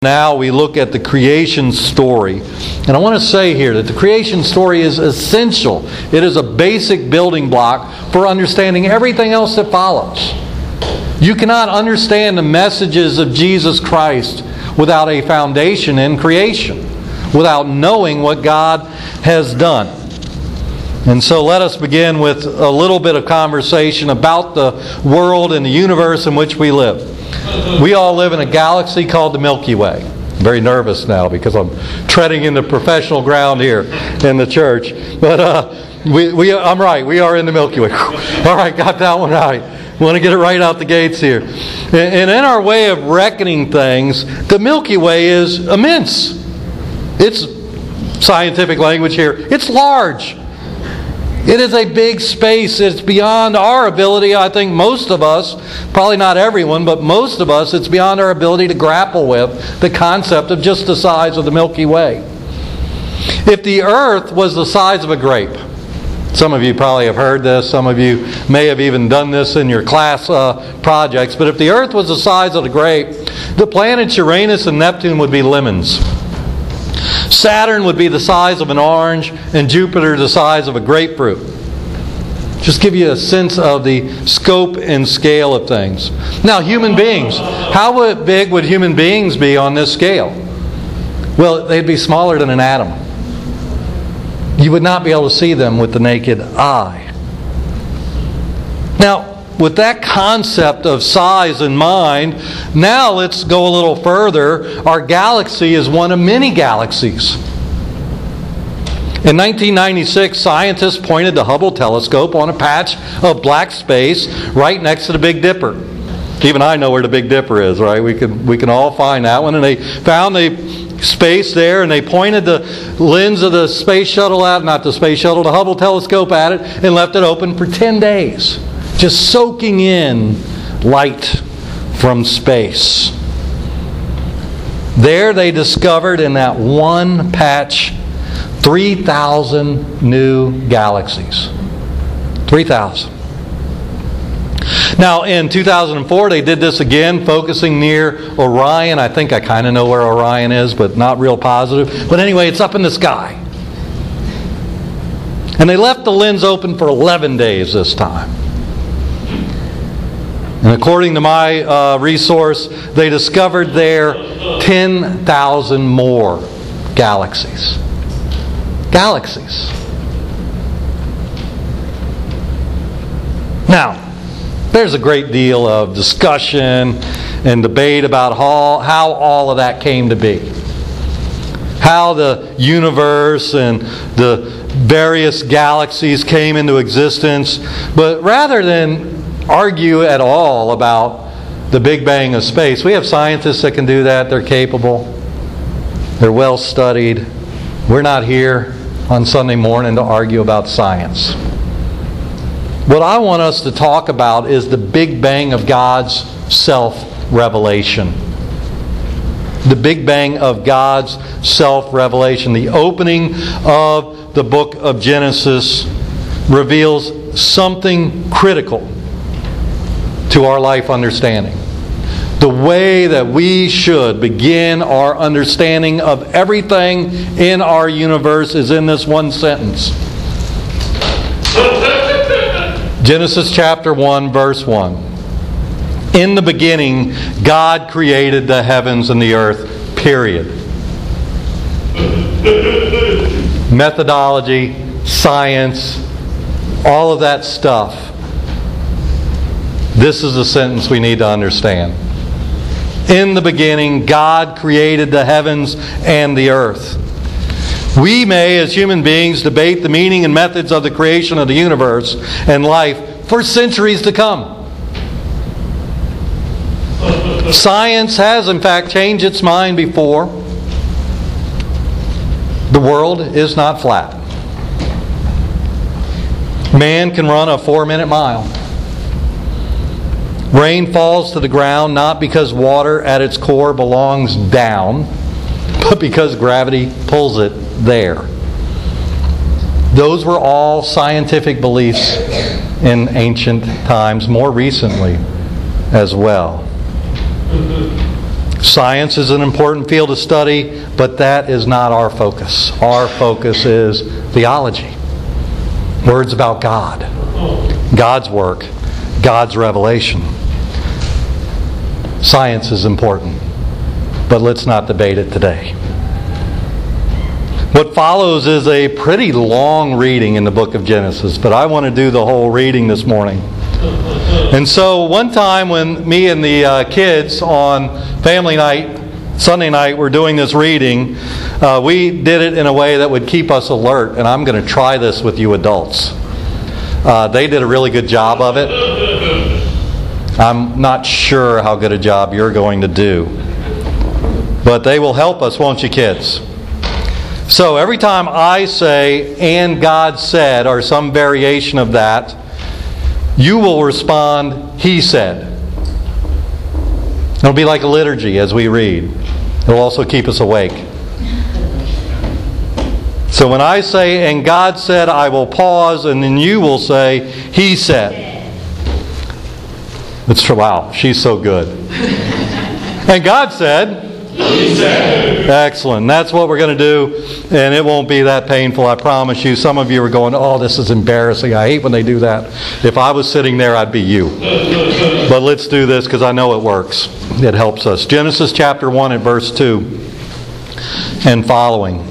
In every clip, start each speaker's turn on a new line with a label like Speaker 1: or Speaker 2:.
Speaker 1: Now we look at the creation story. And I want to say here that the creation story is essential. It is a basic building block for understanding everything else that follows. You cannot understand the messages of Jesus Christ without a foundation in creation, without knowing what God has done. And so let us begin with a little bit of conversation about the world and the universe in which we live. We all live in a galaxy called the Milky Way. I'm very nervous now because I'm treading into professional ground here in the church. But I'm right. We are in the Milky Way. All right, got that one right. Want to get it right out the gates here. And in our way of reckoning things, the Milky Way is immense. It's scientific language here. It's large. It is a big space. It's beyond our ability. I think most of us, probably not everyone, but most of us, it's beyond our ability to grapple with the concept of just the size of the Milky Way. If the earth was the size of a grape, some of you probably have heard this, some of you may have even done this in your class projects, but if the earth was the size of the grape, the planets Uranus and Neptune would be lemons. Saturn would be the size of an orange, and Jupiter the size of a grapefruit. Just give you a sense of the scope and scale of things. Now, human beings. How big would human beings be on this scale? Well, they'd be smaller than an atom. You would not be able to see them with the naked eye. Now, with that concept of size in mind, now let's go a little further. Our galaxy is one of many galaxies. In 1996, scientists pointed the Hubble telescope on a patch of black space right next to the Big Dipper. Even I know where the Big Dipper is, right? We can all find that one. And they found the space there, and they pointed the lens of the space shuttle out, not the space shuttle, the Hubble telescope at it, and left it open for 10 days. Just soaking in light from space. There they discovered in that one patch 3,000 new galaxies. 3,000. Now in 2004 they did this again, focusing near Orion. I think I kind of know where Orion is, but not real positive. But anyway, it's up in the sky. And they left the lens open for 11 days this time. And according to my resource, they discovered there 10,000 more galaxies. Galaxies. Now, there's a great deal of discussion and debate about how all of that came to be. How the universe and the various galaxies came into existence. But rather than argue at all about the Big Bang of space. We have scientists that can do that. They're capable. They're well studied. We're not here on Sunday morning to argue about science. What I want us to talk about is the Big Bang of God's self-revelation. The Big Bang of God's self-revelation. The opening of the book of Genesis reveals something critical to our life understanding. The way that we should begin our understanding of everything in our universe is in this one sentence. Genesis chapter 1, verse 1. In the beginning, God created the heavens and the earth, period. Methodology, science, all of that stuff. This is the sentence we need to understand. In the beginning, God created the heavens and the earth. We may, as human beings, debate the meaning and methods of the creation of the universe and life for centuries to come. Science has, in fact, changed its mind before. The world is not flat. Man can run a 4-minute mile. Rain falls to the ground not because water at its core belongs down, but because gravity pulls it there. Those were all scientific beliefs in ancient times, more recently as well. Science is an important field of study, but that is not our focus. Our focus is theology. Words about God. God's work. God's revelation. Science is important, but let's not debate it today. What follows is a pretty long reading in the book of Genesis, but I want to do the whole reading this morning. And so one time when me and the kids on family night, Sunday night, were doing this reading, we did it in a way that would keep us alert, and I'm going to try this with you adults. They did a really good job of it. I'm not sure how good a job you're going to do. But they will help us, won't you, kids? So every time I say, "and God said," or some variation of that, you will respond, "He said." It'll be like a liturgy as we read. It'll also keep us awake. So when I say, "and God said," I will pause, and then you will say, "He said." It's wow, she's so good. And God said, He said. Excellent. That's what we're going to do, and it won't be that painful, I promise you. Some of you are going, "Oh, this is embarrassing. I hate when they do that." If I was sitting there, I'd be you. But let's do this because I know it works. It helps us. Genesis chapter 1 and verse 2 and following.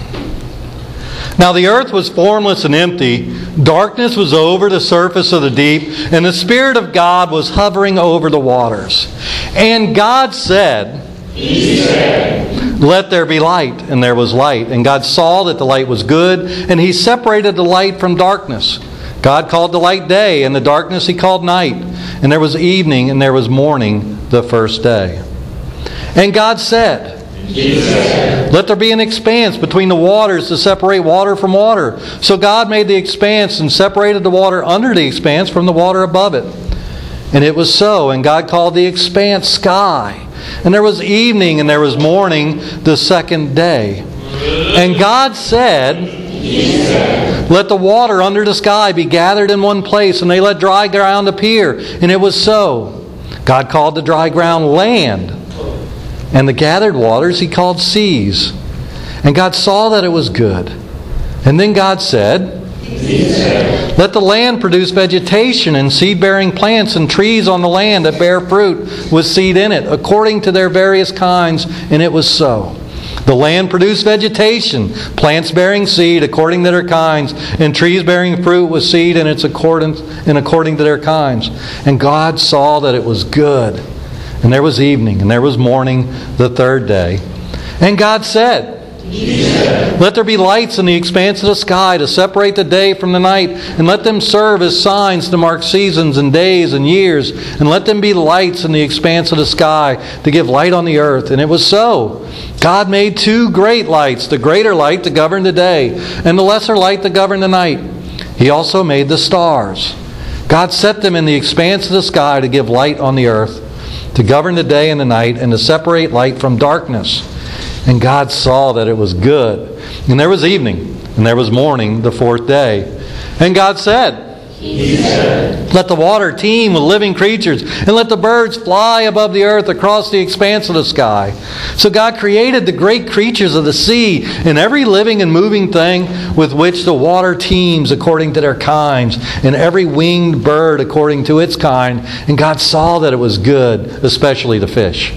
Speaker 1: Now the earth was formless and empty. Darkness was over the surface of the deep, and the Spirit of God was hovering over the waters. And God said, He said, "Let there be light," and there was light. And God saw that the light was good, and He separated the light from darkness. God called the light day, and the darkness He called night. And there was evening, and there was morning the first day. And God said, He said, "Let there be an expanse between the waters to separate water from water." So God made the expanse and separated the water under the expanse from the water above it. And it was so. And God called the expanse sky. And there was evening and there was morning the second day. And God said, "Let the water under the sky be gathered in one place, and they let dry ground appear." And it was so. God called the dry ground land, and the gathered waters He called seas. And God saw that it was good. And then God said, "Let the land produce vegetation and seed-bearing plants and trees on the land that bear fruit with seed in it, according to their various kinds." And it was so. The land produced vegetation, plants bearing seed according to their kinds, and trees bearing fruit with seed in its according to their kinds. And God saw that it was good. And there was evening, and there was morning the third day. And God said, "Let there be lights in the expanse of the sky to separate the day from the night, and let them serve as signs to mark seasons and days and years. And let them be lights in the expanse of the sky to give light on the earth." And it was so. God made two great lights, the greater light to govern the day, and the lesser light to govern the night. He also made the stars. God set them in the expanse of the sky to give light on the earth, to govern the day and the night, and to separate light from darkness. And God saw that it was good. And there was evening, and there was morning the fourth day. And God said, "Let the water teem with living creatures, and let the birds fly above the earth across the expanse of the sky." So God created the great creatures of the sea, and every living and moving thing with which the water teems according to their kinds, and every winged bird according to its kind. And God saw that it was good, especially the fish.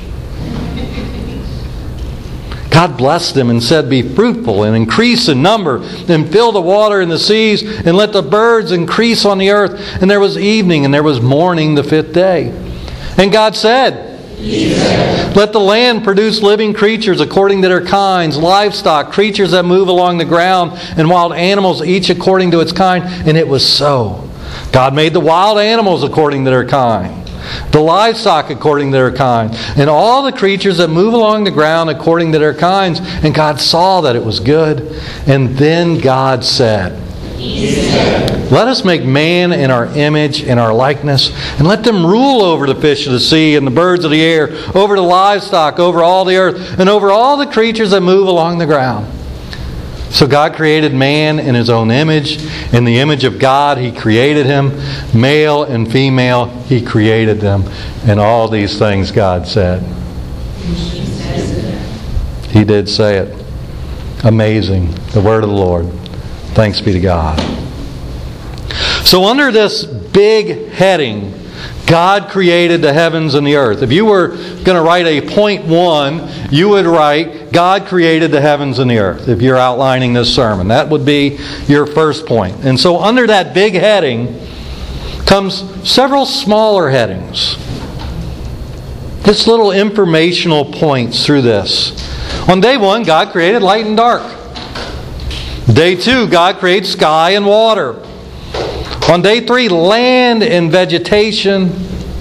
Speaker 1: God blessed them and said, "Be fruitful and increase in number, and fill the water in the seas, and let the birds increase on the earth." And there was evening and there was morning the fifth day. And God said, "Let the land produce living creatures according to their kinds, livestock, creatures that move along the ground, and wild animals, each according to its kind." And it was so. God made the wild animals according to their kind, the livestock according to their kind, and all the creatures that move along the ground according to their kinds. And God saw that it was good. And then God said, "Let us make man in our image, in our likeness, and let them rule over the fish of the sea and the birds of the air, over the livestock, over all the earth, and over all the creatures that move along the ground." So God created man in His own image. In the image of God He created him. Male and female He created them. And all these things God said. He did say it. Amazing. The word of the Lord. Thanks be to God. So under this big heading, God created the heavens and the earth. If you were going to write a point 1, you would write, God created the heavens and the earth, if you're outlining this sermon. That would be your first point. And so under that big heading comes several smaller headings. Just little informational points through this. On day 1, God created light and dark. Day 2, God created sky and water. On day 3, land and vegetation.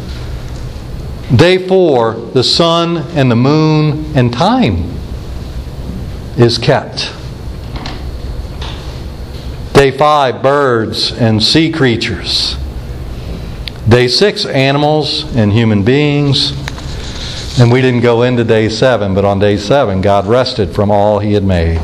Speaker 1: Day 4, the sun and the moon and time is kept. Day 5, birds and sea creatures. Day 6, animals and human beings. And we didn't go into day 7, but on day 7, God rested from all He had made.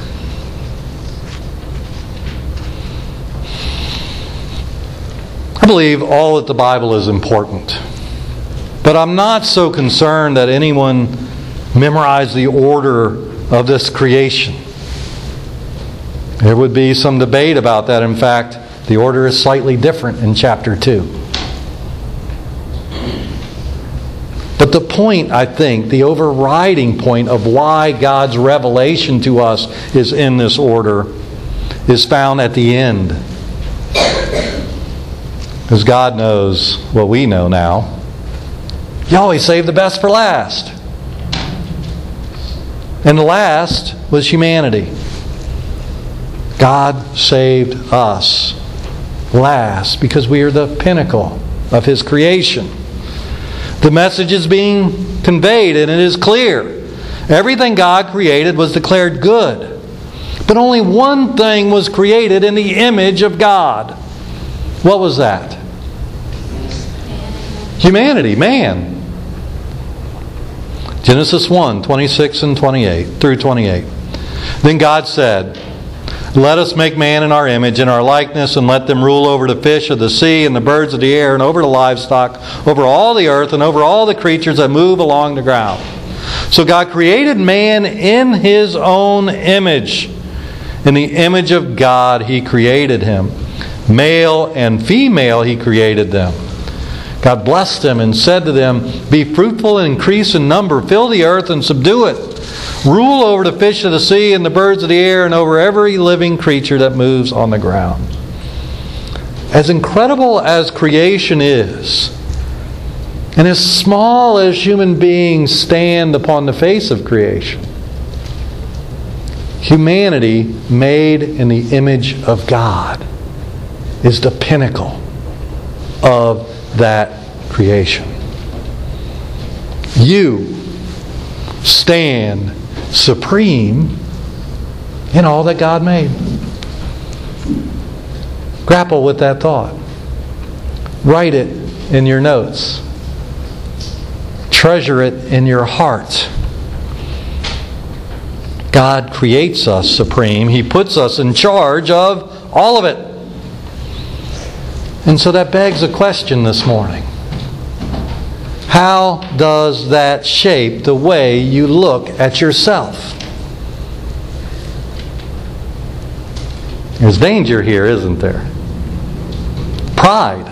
Speaker 1: I believe all that the Bible is important. But I'm not so concerned that anyone memorized the order of this creation. There would be some debate about that. In fact, the order is slightly different in chapter 2. But the point, I think, the overriding point of why God's revelation to us is in this order is found at the end. Because God knows what we know now. You always save the best for last. And the last was humanity. God saved us last because we are the pinnacle of His creation. The message is being conveyed and it is clear. Everything God created was declared good. But only one thing was created in the image of God. What was that? Humanity, man. Genesis 1, 26 and 28 through 28. Then God said, "Let us make man in our image, in our likeness, and let them rule over the fish of the sea and the birds of the air, and over the livestock, over all the earth, and over all the creatures that move along the ground." So God created man in His own image. In the image of God He created him. Male and female He created them. God blessed them and said to them, "Be fruitful and increase in number, fill the earth and subdue it. Rule over the fish of the sea and the birds of the air and over every living creature that moves on the ground." As incredible as creation is, and as small as human beings stand upon the face of creation, humanity made in the image of God is the pinnacle of that creation. You stand supreme in all that God made. Grapple with that thought. Write it in your notes. Treasure it in your heart. God creates us supreme. He puts us in charge of all of it. And so that begs a question this morning. How does that shape the way you look at yourself? There's danger here, isn't there? Pride.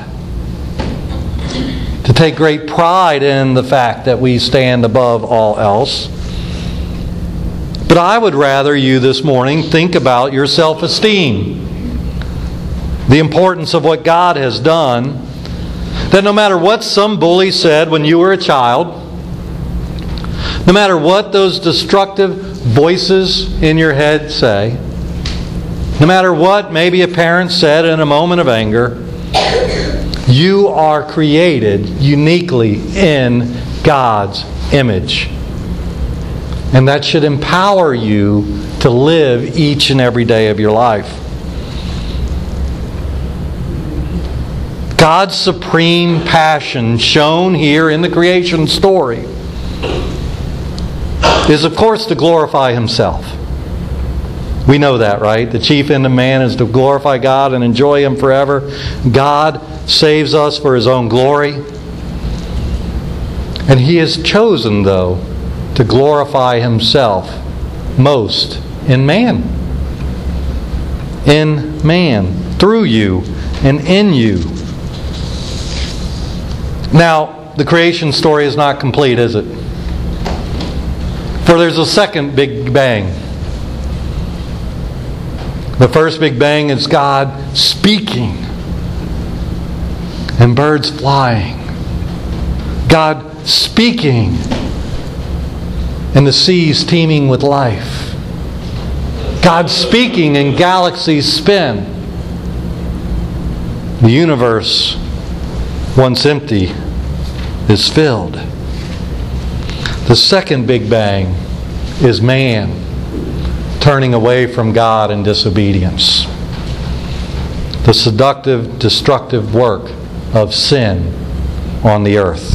Speaker 1: To take great pride in the fact that we stand above all else. But I would rather you this morning think about your self-esteem. The importance of what God has done. That no matter what some bully said when you were a child, no matter what those destructive voices in your head say, no matter what maybe a parent said in a moment of anger, you are created uniquely in God's image. And that should empower you to live each and every day of your life. God's supreme passion shown here in the creation story is, of course, to glorify Himself. We know that, right? The chief end of man is to glorify God and enjoy Him forever. God saves us for His own glory. And He has chosen, though, to glorify Himself most in man. In man, through you and in you. Now, the creation story is not complete, is it? For there's a second Big Bang. The first Big Bang is God speaking and birds flying. God speaking and the seas teeming with life. God speaking and galaxies spin. The universe, once empty, is filled. The second Big Bang is man turning away from God in disobedience. The seductive, destructive work of sin on the earth.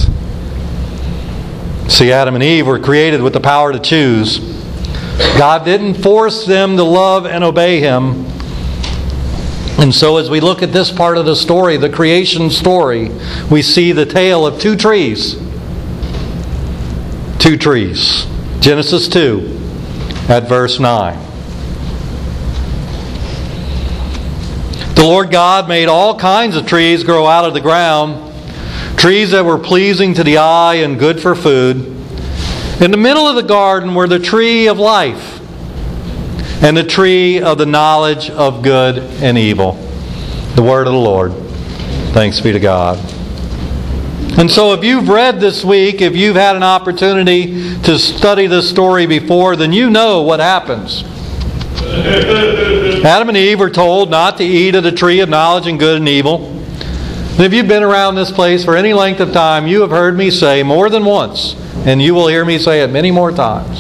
Speaker 1: See, Adam and Eve were created with the power to choose. God didn't force them to love and obey Him. And so as we look at this part of the story, the creation story, we see the tale of two trees. Two trees. Genesis 2 at verse 9. The Lord God made all kinds of trees grow out of the ground, trees that were pleasing to the eye and good for food. In the middle of the garden were the tree of life and the tree of the knowledge of good and evil. The word of the Lord. Thanks be to God. And so if you've read this week, if you've had an opportunity to study this story before, then you know what happens. Adam and Eve were told not to eat of the tree of knowledge and good and evil. And if you've been around this place for any length of time, you have heard me say more than once, and you will hear me say it many more times,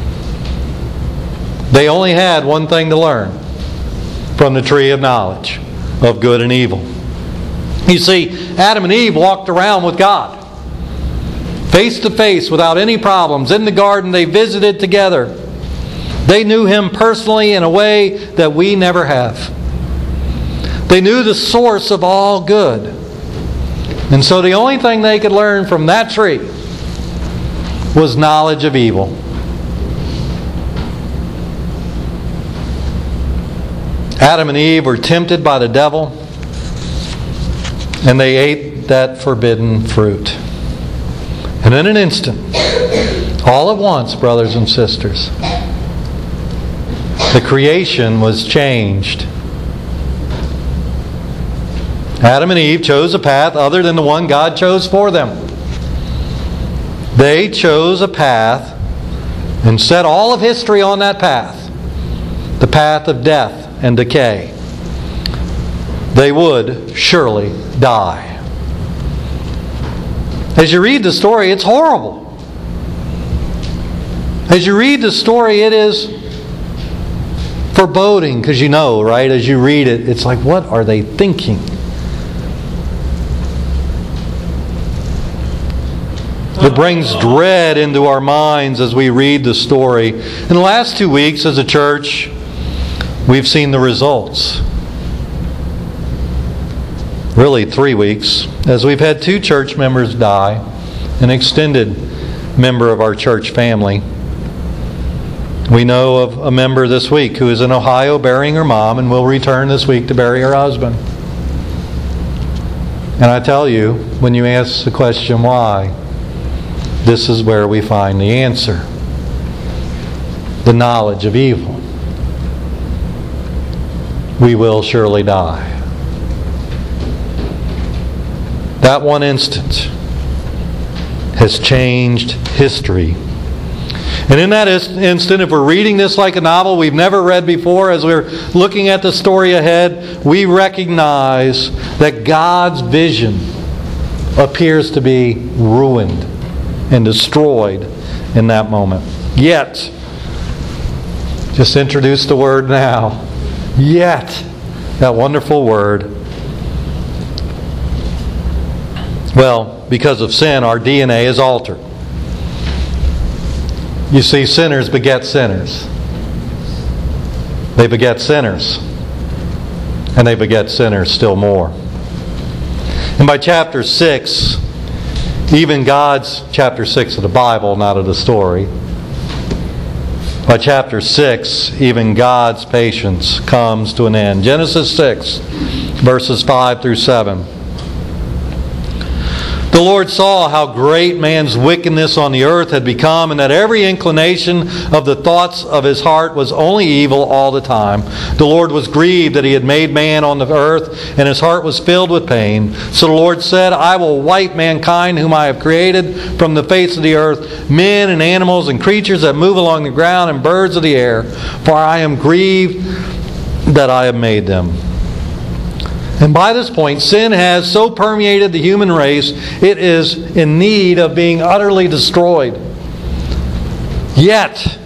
Speaker 1: they only had one thing to learn from the tree of knowledge of good and evil. You see, Adam and Eve walked around with God, face to face, without any problems. In the garden, they visited together. They knew Him personally in a way that we never have. They knew the source of all good. And so the only thing they could learn from that tree was knowledge of evil. Adam and Eve were tempted by the devil, and they ate that forbidden fruit. And in an instant, all at once, brothers and sisters, the creation was changed. Adam and Eve chose a path other than the one God chose for them. They chose a path and set all of history on that path. The path of death and decay. They would surely die. As you read the story, it's horrible. As you read the story, it is foreboding, because you know, right? As you read it, it's like, what are they thinking? It brings dread into our minds as we read the story. In the last 2 weeks as a church, we've seen the results. Really 3 weeks, as we've had 2 church members die, an extended member of our church family. We know of a member this week who is in Ohio burying her mom and will return this week to bury her husband. And I tell you, when you ask the question why, this is where we find the answer. The knowledge of evil. We will surely die. That one instant has changed history. And in that instant, if we're reading this like a novel we've never read before, as we're looking at the story ahead, we recognize that God's vision appears to be ruined and destroyed in that moment. Yet, just introduce the word now. Yet, that wonderful word. Well, because of sin, our DNA is altered. You see, sinners beget sinners. They beget sinners. And they beget sinners still more. And by chapter 6, even God's, chapter 6 of the Bible, not of the story, By chapter 6, even God's patience comes to an end. Genesis 6, verses 5 through 7. The Lord saw how great man's wickedness on the earth had become, and that every inclination of the thoughts of his heart was only evil all the time. The Lord was grieved that he had made man on the earth, and his heart was filled with pain. So the Lord said, I will wipe mankind whom I have created from the face of the earth, men and animals and creatures that move along the ground and birds of the air, for I am grieved that I have made them. And by this point, sin has so permeated the human race, it is in need of being utterly destroyed. Yet,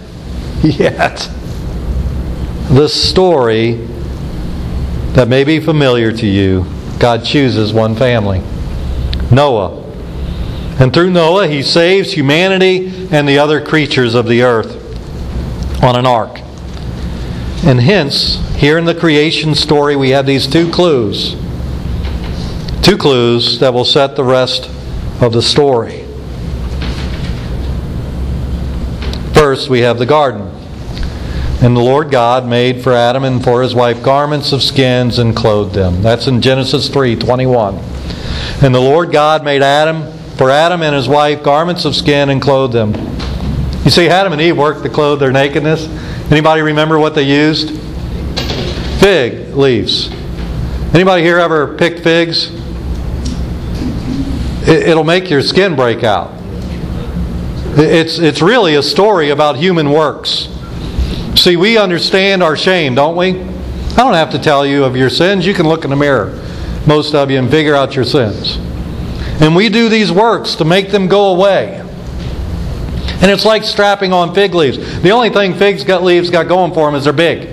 Speaker 1: the story that may be familiar to you, God chooses one family, Noah. And through Noah, He saves humanity and the other creatures of the earth on an ark. And hence, here in the creation story, we have these two clues. Two clues that will set the rest of the story. First, we have the garden. And the Lord God made for Adam and for his wife garments of skins and clothed them. That's in Genesis 3:21. And the Lord God made for Adam and his wife garments of skin and clothed them. You see, Adam and Eve worked to clothe their nakedness. Anybody remember what they used? Fig leaves. Anybody here ever picked figs? It'll make your skin break out. It's really a story about human works. See, we understand our shame, don't we? I don't have to tell you of your sins. You can look in the mirror, most of you, and figure out your sins. And we do these works to make them go away. And it's like strapping on fig leaves. The only thing leaves got going for them is they're big.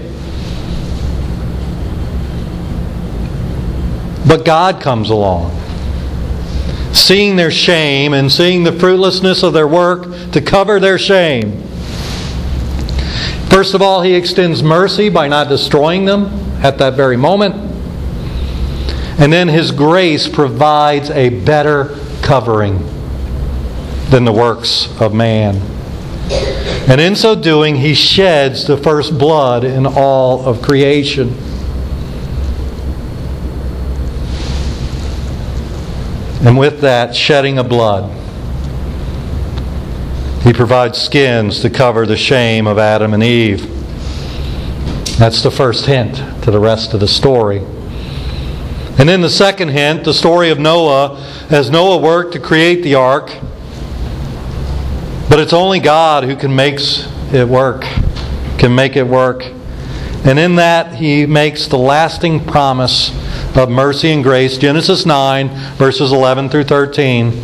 Speaker 1: But God comes along, seeing their shame and seeing the fruitlessness of their work to cover their shame. First of all, He extends mercy by not destroying them at that very moment. And then His grace provides a better covering than the works of man. And in so doing, He sheds the first blood in all of creation. And with that shedding of blood, He provides skins to cover the shame of Adam and Eve. That's the first hint to the rest of the story. And then the second hint, the story of Noah, as Noah worked to create the ark. But it's only God who can make it work. And in that, He makes the lasting promise of mercy and grace. Genesis 9, verses 11 through 13.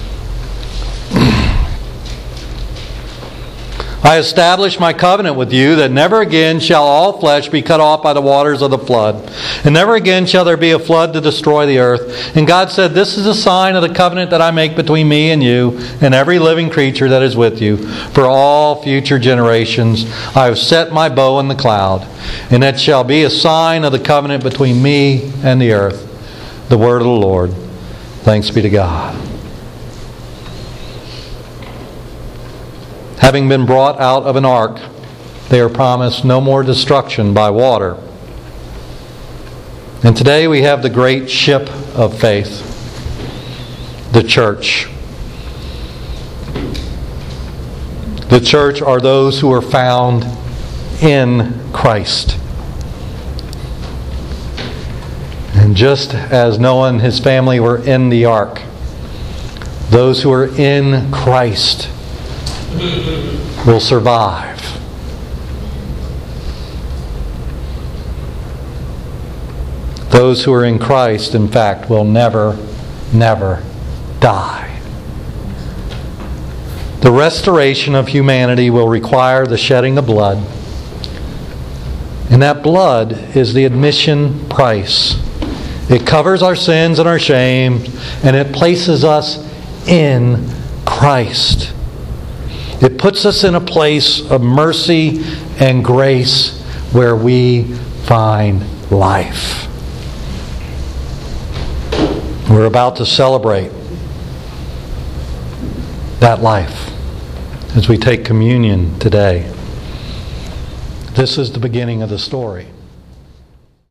Speaker 1: I establish my covenant with you that never again shall all flesh be cut off by the waters of the flood. And never again shall there be a flood to destroy the earth. And God said, this is a sign of the covenant that I make between me and you and every living creature that is with you. For all future generations I have set my bow in the cloud. And that shall be a sign of the covenant between me and the earth. The word of the Lord. Thanks be to God. Having been brought out of an ark, they are promised no more destruction by water. And today we have the great ship of faith, the church. The church are those who are found in Christ. And just as Noah and his family were in the ark, those who are in Christ will survive. Those who are in Christ, in fact, will never, never die. The restoration of humanity will require the shedding of blood. And that blood is the admission price. It covers our sins and our shame, and it places us in Christ. It puts us in a place of mercy and grace where we find life. We're about to celebrate that life as we take communion today. This is the beginning of the story.